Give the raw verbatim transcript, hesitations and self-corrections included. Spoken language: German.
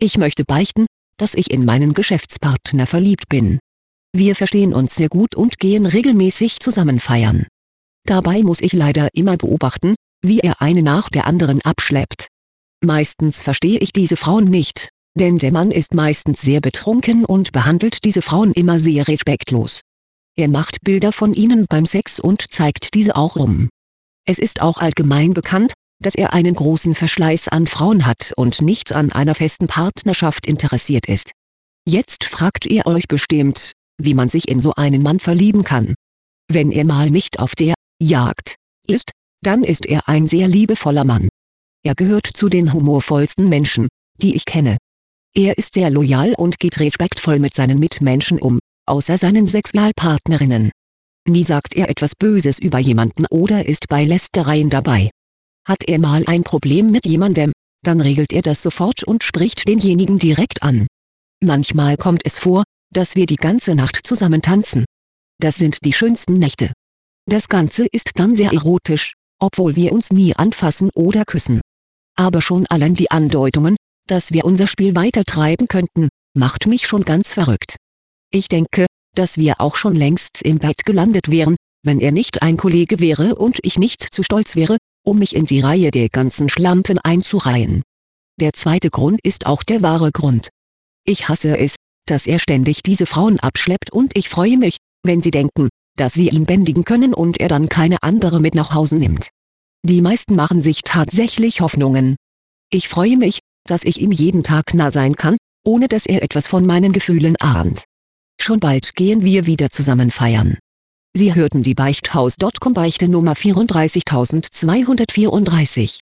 Ich möchte beichten, dass ich in meinen Geschäftspartner verliebt bin. Wir verstehen uns sehr gut und gehen regelmäßig zusammen feiern. Dabei muss ich leider immer beobachten, wie er eine nach der anderen abschleppt. Meistens verstehe ich diese Frauen nicht, denn der Mann ist meistens sehr betrunken und behandelt diese Frauen immer sehr respektlos. Er macht Bilder von ihnen beim Sex und zeigt diese auch rum. Es ist auch allgemein bekannt, dass er einen großen Verschleiß an Frauen hat und nicht an einer festen Partnerschaft interessiert ist. Jetzt fragt ihr euch bestimmt, wie man sich in so einen Mann verlieben kann. Wenn er mal nicht auf der Jagd ist, dann ist er ein sehr liebevoller Mann. Er gehört zu den humorvollsten Menschen, die ich kenne. Er ist sehr loyal und geht respektvoll mit seinen Mitmenschen um, außer seinen Sexualpartnerinnen. Nie sagt er etwas Böses über jemanden oder ist bei Lästereien dabei. Hat er mal ein Problem mit jemandem, dann regelt er das sofort und spricht denjenigen direkt an. Manchmal kommt es vor, dass wir die ganze Nacht zusammen tanzen. Das sind die schönsten Nächte. Das Ganze ist dann sehr erotisch, obwohl wir uns nie anfassen oder küssen. Aber schon allein die Andeutungen, dass wir unser Spiel weitertreiben könnten, macht mich schon ganz verrückt. Ich denke, dass wir auch schon längst im Bett gelandet wären, wenn er nicht ein Kollege wäre und ich nicht zu stolz wäre, um mich in die Reihe der ganzen Schlampen einzureihen. Der zweite Grund ist auch der wahre Grund. Ich hasse es, dass er ständig diese Frauen abschleppt und ich freue mich, wenn sie denken, dass sie ihn bändigen können und er dann keine andere mit nach Hause nimmt. Die meisten machen sich tatsächlich Hoffnungen. Ich freue mich, dass ich ihm jeden Tag nah sein kann, ohne dass er etwas von meinen Gefühlen ahnt. Schon bald gehen wir wieder zusammen feiern. Sie hörten die Beichthaus Punkt com Beichte Nummer vierunddreißigtausendzweihundertvierunddreißig.